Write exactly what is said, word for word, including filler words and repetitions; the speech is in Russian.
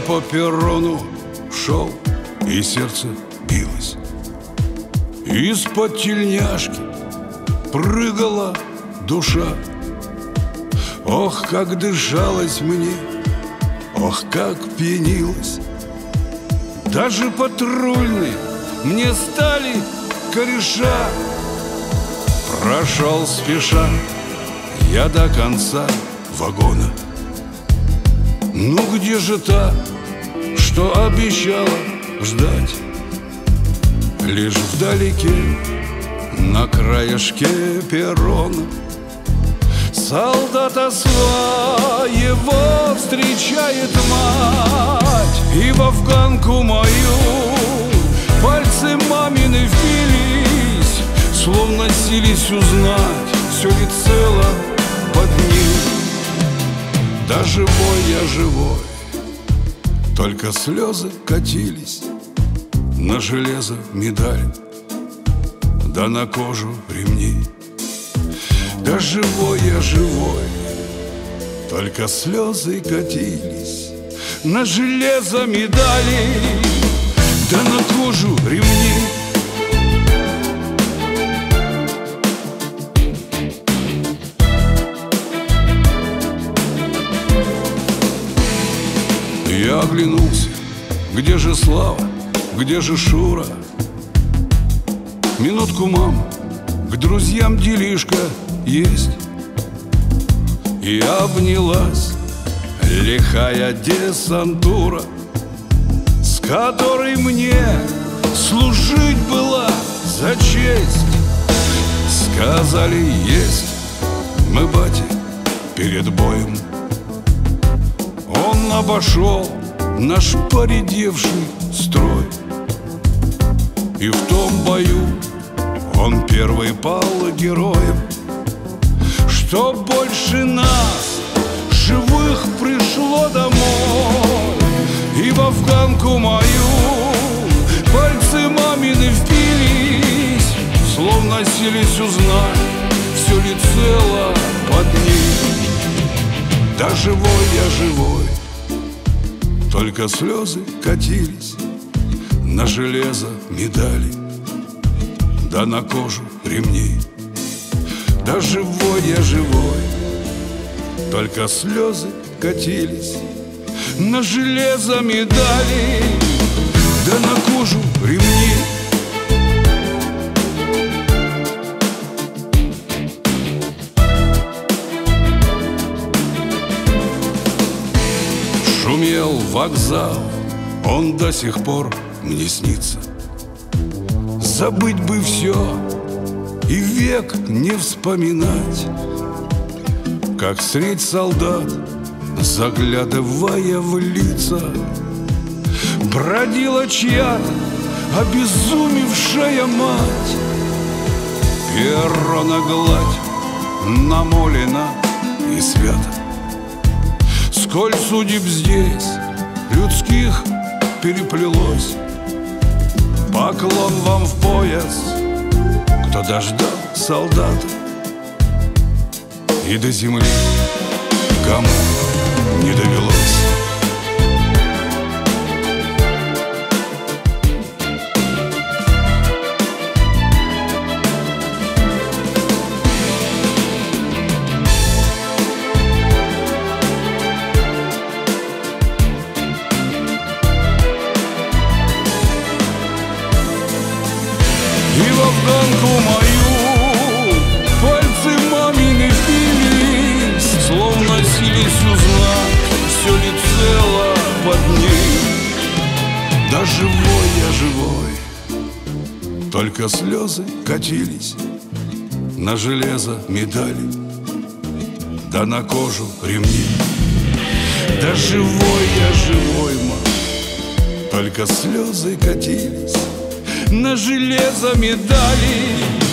по перрону шел, и сердце билось. Из-под тельняшки прыгала душа. Ох, как дышалось мне, ох, как пьянилось. Даже патрульные мне стали кореша. Прошел спеша я до конца вагона. Ну где же та, что обещала ждать? Лишь вдалеке, на краешке перрона, солдата своего встречает мать. И в афганку мою пальцы мамины впились, словно сились узнать, все ли цело под ним. Да живой я живой, только слезы катились на железо медаль, да на кожу ремни. Да живой я живой, только слезы катились на железо медали, да на кожу ремни. Я оглянулся, где же Слава, где же Шура? Минутку, мам, к друзьям делишка есть. И обнялась лихая десантура, с которой мне служить было за честь. Сказали, есть мы, батя, перед боем. Он обошел наш поредевший строй, и в том бою он первый пал героем. Что больше нас, живых, пришло домой, и в афганку мою пальцы мамины впились, словно сились узнать, все ли цело под ним. Да живой я живой, только слезы катились на железо медали, да на кожу ремни. Да живой я живой, только слезы катились на железо медали, да на кожу ремни. Шумел вокзал, он до сих пор мне снится. Забыть бы все и век не вспоминать, как средь солдат, заглядывая в лица, бродила чья-то обезумевшая мать. Перрона гладь намолена и свята. Сколь судеб здесь людских переплелось, поклон вам в пояс, кто дождал солдата, и до земли кому не довелось. И в афганку мою пальцы мамины впились, словно сились узнать, все ли цело под ней. Да живой я живой, только слезы катились на железо медали, да на кожу ремни. Да живой я живой, мам, только слезы катились на железо медали,